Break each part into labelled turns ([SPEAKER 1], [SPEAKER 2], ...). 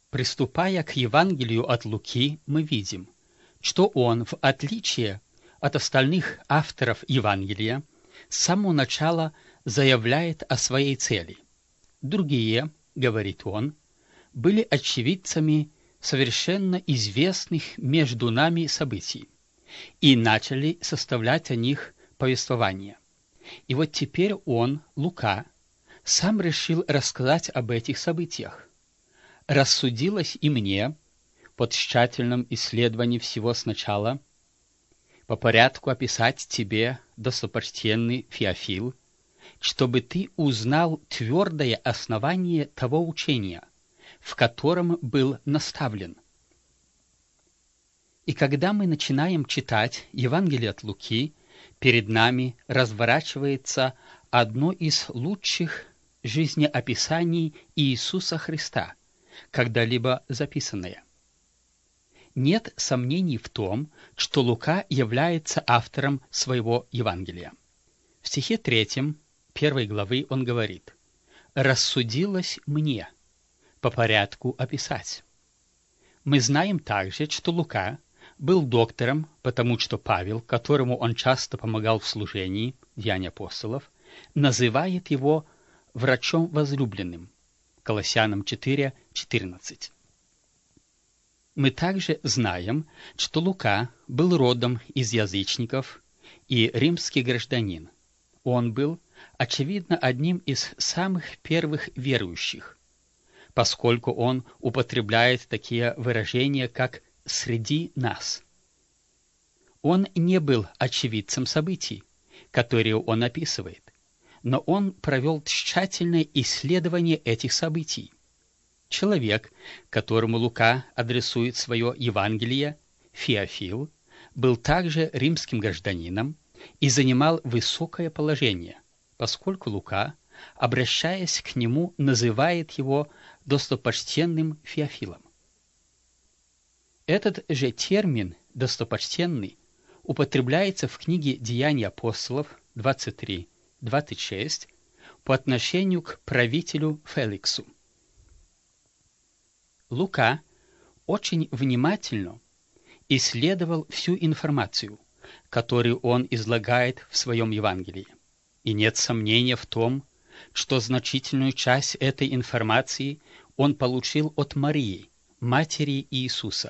[SPEAKER 1] Приступая к Евангелию от Луки, мы видим, что он, в отличие от остальных авторов Евангелия, с самого начала заявляет о своей цели. Другие, говорит он, были очевидцами совершенно известных между нами событий и начали составлять о них повествование. И вот теперь он, Лука, сам решил рассказать об этих событиях. Рассудилось и мне, по тщательном исследовании всего сначала, по порядку описать тебе, достопочтенный Феофил, чтобы ты узнал твердое основание того учения, в котором был наставлен. И когда мы начинаем читать Евангелие от Луки, перед нами разворачивается одно из лучших жизнеописаний Иисуса Христа, когда-либо записанное. Нет сомнений в том, что Лука является автором своего Евангелия. В стихе 3, 1 главы он говорит: «Рассудилось мне по порядку описать». Мы знаем также, что Лука был доктором, потому что Павел, которому он часто помогал в служении, Деяния апостолов, называет его врачом возлюбленным, Колоссянам 4:14. Мы также знаем, что Лука был родом из язычников и римский гражданин. Он был, очевидно, одним из самых первых верующих, поскольку он употребляет такие выражения, как «среди нас». Он не был очевидцем событий, которые он описывает, но он провел тщательное исследование этих событий. Человек, которому Лука адресует свое Евангелие, Феофил, был также римским гражданином и занимал высокое положение, поскольку Лука, обращаясь к нему, называет его достопочтенным Феофилом. Этот же термин «достопочтенный» употребляется в книге «Деяния апостолов» 23-26 по отношению к правителю Феликсу. Лука очень внимательно исследовал всю информацию, которую он излагает в своем Евангелии. И нет сомнения в том, что значительную часть этой информации он получил от Марии, матери Иисуса.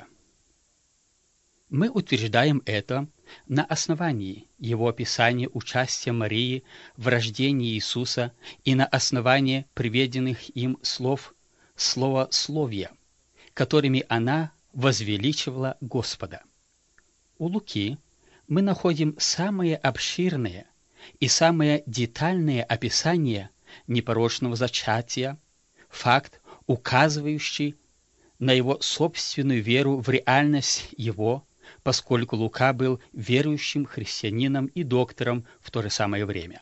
[SPEAKER 1] Мы утверждаем это на основании его описания участия Марии в рождении Иисуса и на основании приведенных им словословия, которыми она возвеличивала Господа. У Луки мы находим самое обширное и самое детальное описание непорочного зачатия, факт, указывающий на его собственную веру в реальность его, поскольку Лука был верующим христианином и доктором в то же самое время.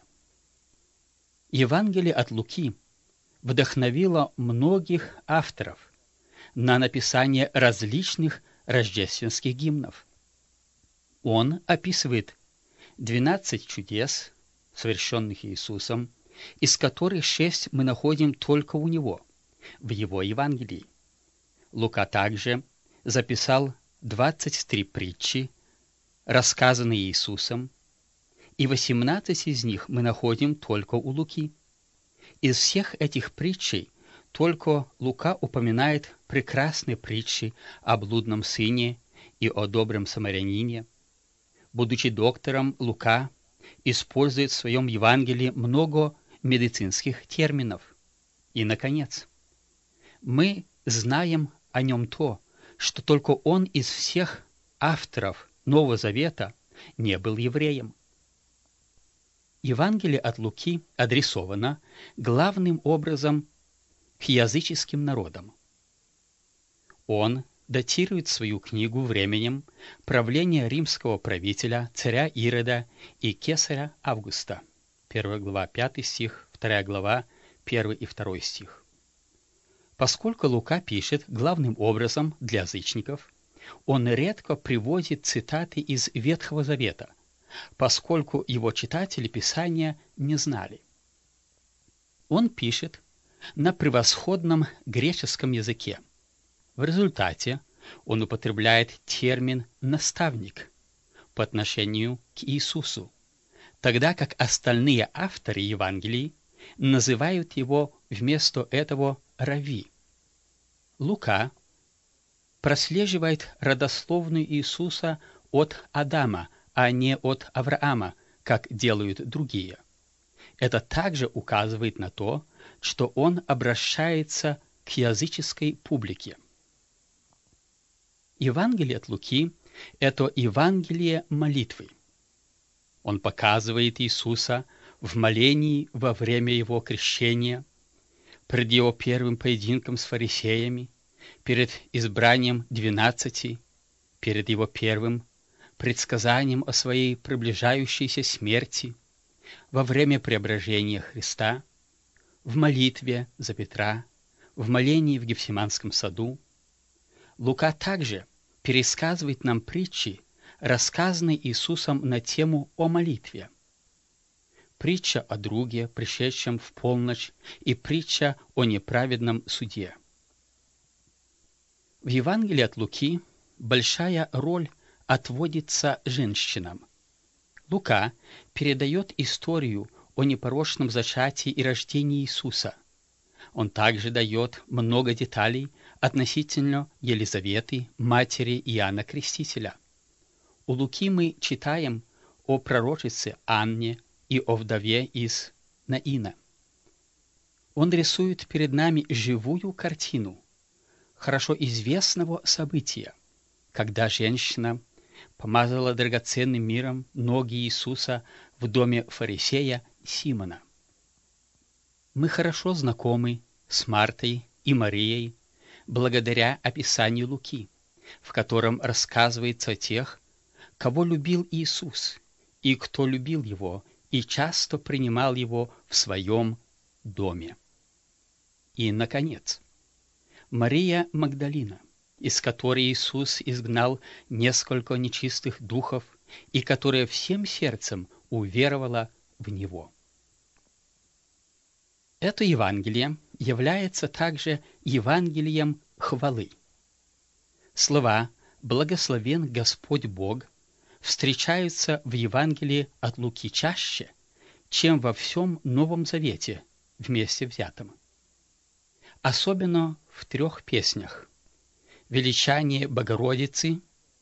[SPEAKER 1] Евангелие от Луки вдохновило многих авторов на написание различных рождественских гимнов. Он описывает 12 чудес, совершенных Иисусом, из которых 6 мы находим только у него, в его Евангелии. Лука также записал 23 притчи, рассказанные Иисусом, и 18 из них мы находим только у Луки. Из всех этих притчей только Лука упоминает прекрасные притчи о блудном сыне и о добром самарянине. Будучи доктором, Лука использует в своем Евангелии много медицинских терминов. И, наконец, мы знаем о нем то, что только он из всех авторов Нового Завета не был евреем. Евангелие от Луки адресовано главным образом к языческим народам. Он датирует свою книгу временем правления римского правителя, царя Ирода и кесаря Августа. 1 глава 5 стих, 2 глава 1 и 2 стих. Поскольку Лука пишет главным образом для язычников, он редко приводит цитаты из Ветхого Завета, поскольку его читатели Писания не знали. Он пишет на превосходном греческом языке, В результате он употребляет термин «наставник» по отношению к Иисусу, тогда как остальные авторы Евангелий называют его вместо этого «равви». Лука прослеживает родословную Иисуса от Адама, а не от Авраама, как делают другие. Это также указывает на то, что он обращается к языческой публике. Евангелие от Луки – это Евангелие молитвы. Он показывает Иисуса в молении во время его крещения, перед его первым поединком с фарисеями, перед избранием 12, перед его первым предсказанием о своей приближающейся смерти, во время преображения Христа, в молитве за Петра, в молении в Гефсиманском саду. Лука также пересказывает нам притчи, рассказанные Иисусом на тему о молитве. Притча о друге, пришедшем в полночь, и притча о неправедном суде. В Евангелии от Луки большая роль отводится женщинам. Лука передает историю о непорочном зачатии и рождении Иисуса. Он также дает много деталей относительно Елизаветы, матери Иоанна Крестителя. У Луки мы читаем о пророчице Анне и о вдове из Наина. Он рисует перед нами живую картину хорошо известного события, когда женщина помазала драгоценным миром ноги Иисуса в доме фарисея Симона. Мы хорошо знакомы с Мартой и Марией благодаря описанию Луки, в котором рассказывается о тех, кого любил Иисус и кто любил его и часто принимал его в своем доме. И, наконец, Мария Магдалина, из которой Иисус изгнал несколько нечистых духов и которая всем сердцем уверовала в Него. Это Евангелие является также Евангелием хвалы. Слова «Благословен Господь Бог» встречаются в Евангелии от Луки чаще, чем во всем Новом Завете вместе взятом. Особенно в 3 песнях: «Величание Богородицы»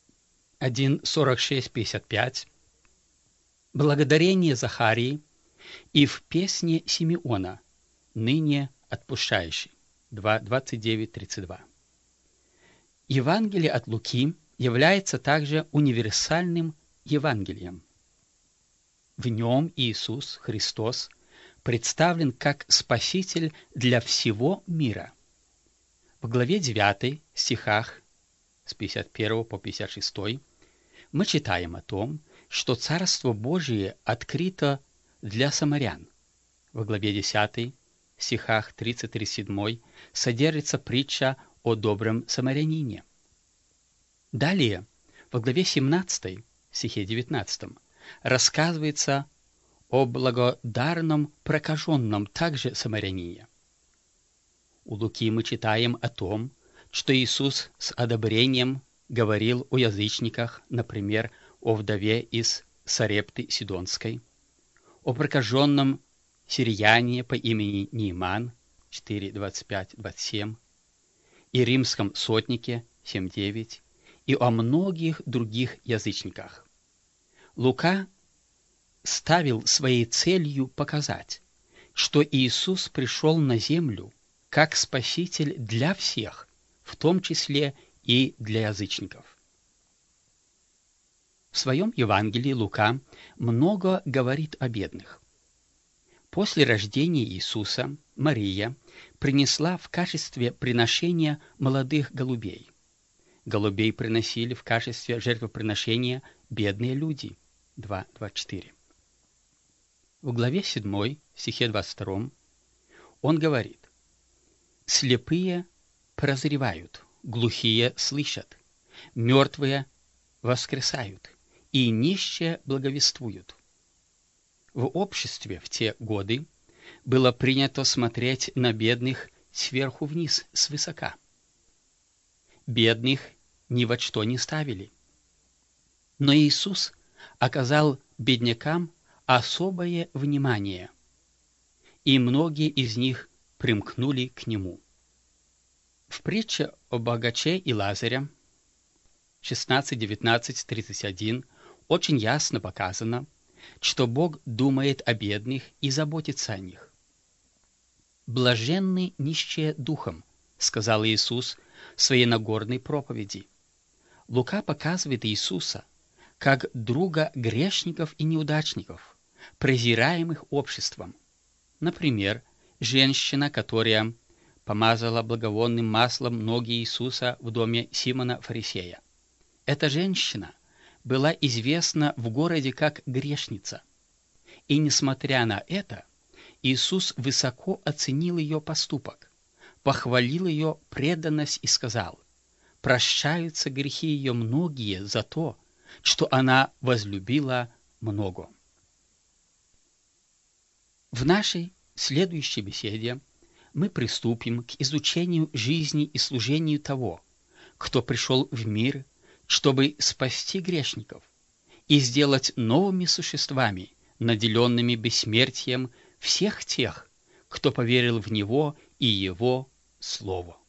[SPEAKER 1] 1:46-55, «Благодарение Захарии» и в песне Симеона «Ныне отпущающий» 2:29-32. Евангелие от Луки является также универсальным Евангелием. В нем Иисус Христос представлен как Спаситель для всего мира. В главе 9, стихах с 51 по 56 мы читаем о том, что Царство Божие открыто для самарян. В главе 10, стихах 30-37 содержится притча о добром самарянине. Далее, в главе 17, стихе 19, рассказывается о благодарном прокаженном также самарянине. У Луки мы читаем о том, что Иисус с одобрением говорил о язычниках, например, о вдове из Сарепты Сидонской, о прокаженном сириянине по имени Нейман 4:25-27, и римском сотнике 7:9, и о многих других язычниках. Лука ставил своей целью показать, что Иисус пришел на землю как Спаситель для всех, в том числе и для язычников. В своем Евангелии Лука много говорит о бедных. После рождения Иисуса Мария принесла в качестве приношения молодых голубей. Голубей приносили в качестве жертвоприношения бедные люди. 2:24. В главе 7, стихе 22, он говорит: «Слепые прозревают, глухие слышат, мертвые воскресают, и нищие благовествуют». В обществе в те годы было принято смотреть на бедных сверху вниз, свысока. бедных ни во что не ставили. Но Иисус оказал беднякам особое внимание, и многие из них примкнули к Нему. В притче о богаче и Лазаре 16, 19, 31 очень ясно показано, что Бог думает о бедных и заботится о них. «Блаженны нищие духом», — сказал Иисус в своей Нагорной проповеди. Лука показывает Иисуса как друга грешников и неудачников, презираемых обществом. Например, женщина, которая помазала благовонным маслом ноги Иисуса в доме Симона Фарисея. Эта женщина была известна в городе как грешница. И несмотря на это, Иисус высоко оценил ее поступок, похвалил ее преданность и сказал: «Прощаются грехи ее многие за то, что она возлюбила много». В нашей следующей беседе мы приступим к изучению жизни и служению того, кто пришел в мир, чтобы спасти грешников и сделать новыми существами, наделенными бессмертием, всех тех, кто поверил в Него и Его Слово.